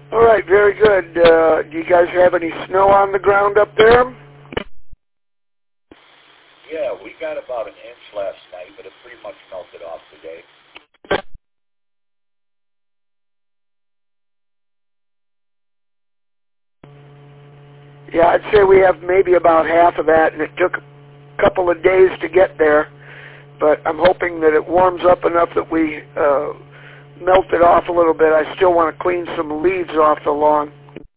All right, very good. Do you guys have any snow on the ground up there? Yeah, we got about an inch last night, but it pretty much melted off today. Yeah, I'd say we have maybe about half of that, and it took a couple of days to get there. But I'm hoping that it warms up enough that we melt it off a little bit. I still want to clean some leaves off the lawn.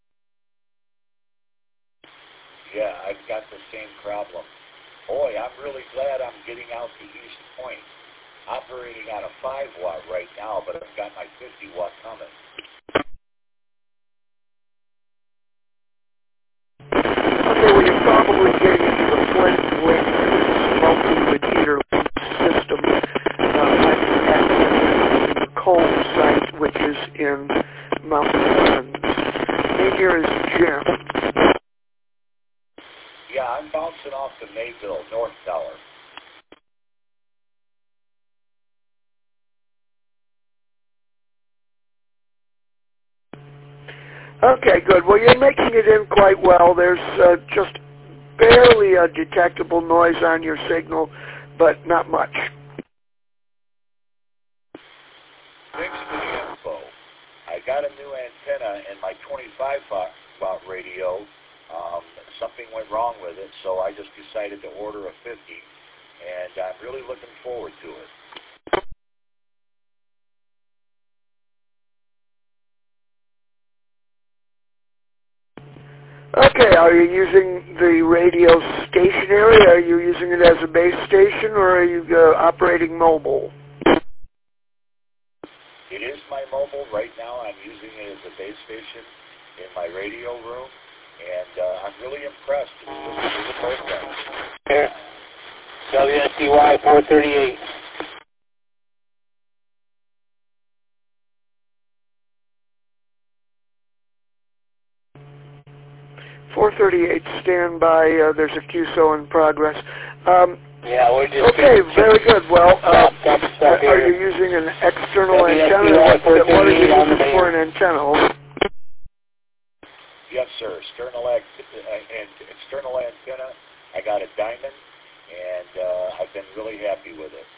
Yeah, I've got the same problem. Boy, I'm really glad I'm getting out to East Point. Operating on a 5-watt right now, but I've got my 50-watt coming. Okay, well, you're probably getting into the Flint Link multi-unit heater system. I'm at the coal site, which is in Mount Clemens. And here is Jim. Yeah, I'm bouncing off the Mayville North Tower. Okay, good. Well, you're making it in quite well. There's just barely a detectable noise on your signal, but not much. Thanks for the info. I got a new antenna in my 25-watt radio. Something went wrong with it, so I just decided to order a 50, and I'm really looking forward to it. Okay, are you using the radio stationary? Are you using it as a base station, or are you operating mobile? It is my mobile. Right now I'm using it as a base station in my radio room, and I'm really impressed with the program. Here, WSCY 438. .438 standby. There's a QSO in progress. Yeah, we're just... Okay, very good. Well, stop are you using an external antenna? What are you using for an antenna? Yes, sir. External antenna. I got a Diamond, and I've been really happy with it.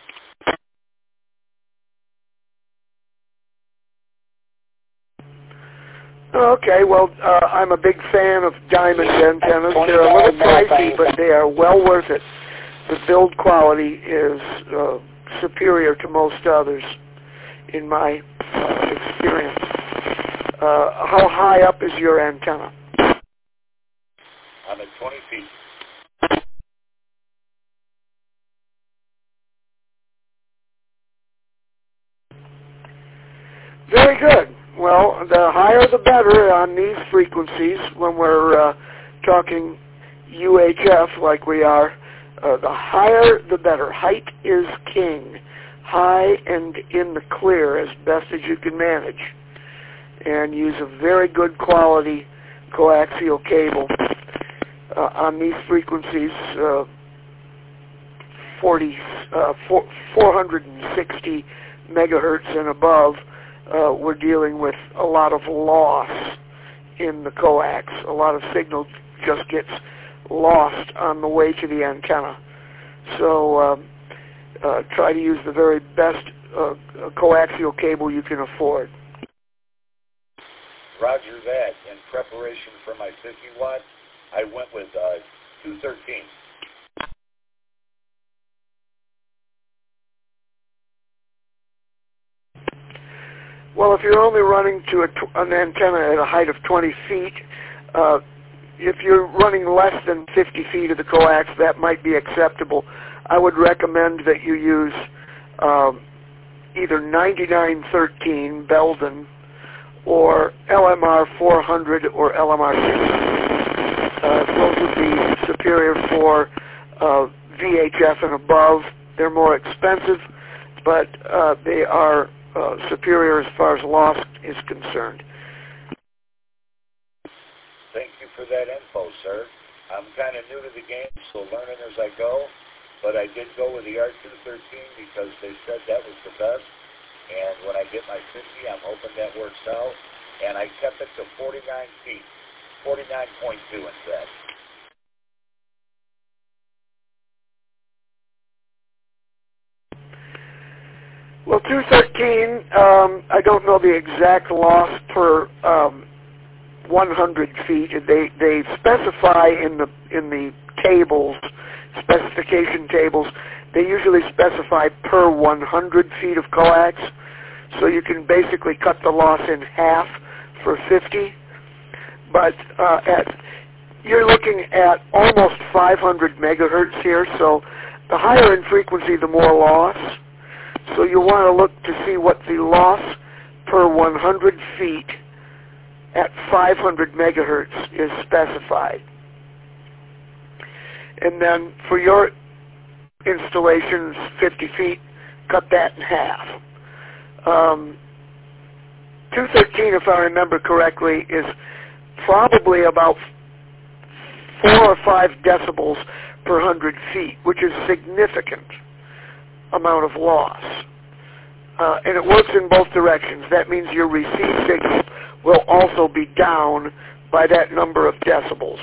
Okay, well, I'm a big fan of Diamond antennas. They're a little pricey, but they are well worth it. The build quality is superior to most others, in my experience. How high up is your antenna? I'm at 20 feet. Very good. Well, the higher the better on these frequencies when we're talking UHF like we are. The higher the better. Height is king. High and in the clear as best as you can manage. And use a very good quality coaxial cable. On these frequencies, 460 megahertz and above, we're dealing with a lot of loss in the coax. A lot of signal just gets lost on the way to the antenna. So try to use the very best coaxial cable you can afford. Roger that. In preparation for my 50 watt, I went with 213. Well, if you're only running to an antenna at a height of 20 feet, if you're running less than 50 feet of the coax, that might be acceptable. I would recommend that you use either 9913 Belden or LMR 400 or LMR 600. Those would be superior for VHF and above. They're more expensive, but they are superior as far as loss is concerned. Thank you for that info, sir. I'm kind of new to the game, so learning as I go, but I did go with the R213 because they said that was the best, and when I get my 50, I'm hoping that works out, and I kept it to 49 feet, 49.2 instead. Well, 213, I don't know the exact loss per 100 feet. They specify in the tables, specification tables, they usually specify per 100 feet of coax, so you can basically cut the loss in half for 50. But you're looking at almost 500 megahertz here, so the higher in frequency, the more loss. So you want to look to see what the loss per 100 feet at 500 megahertz is specified. And then for your installations, 50 feet, cut that in half. 213, if I remember correctly, is probably about 4 or 5 decibels per 100 feet, which is significant amount of loss. And it works in both directions. That means your receive signal will also be down by that number of decibels.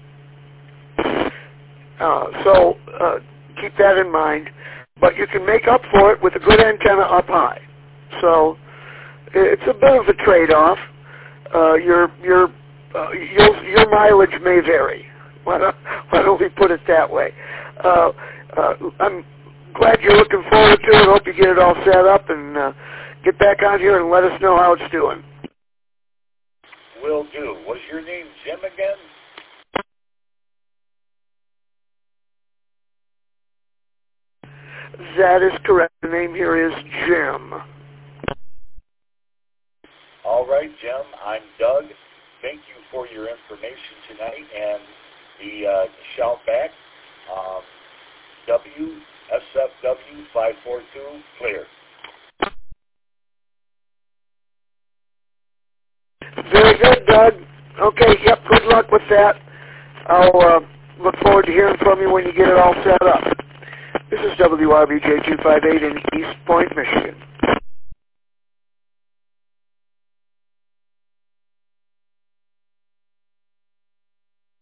So keep that in mind. But you can make up for it with a good antenna up high. So it's a bit of a trade-off. Your mileage may vary. Why don't we put it that way? I'm glad you're looking forward to it. Hope you get it all set up and get back on here and let us know how it's doing. Will do. Was your name Jim again? That is correct. The name here is Jim. All right, Jim. I'm Doug. Thank you for your information tonight and the shout back. WSFW 542 clear. Very good, Doug. Okay, yep, good luck with that. I'll look forward to hearing from you when you get it all set up. This is WRBJ 258 in East Point, Michigan.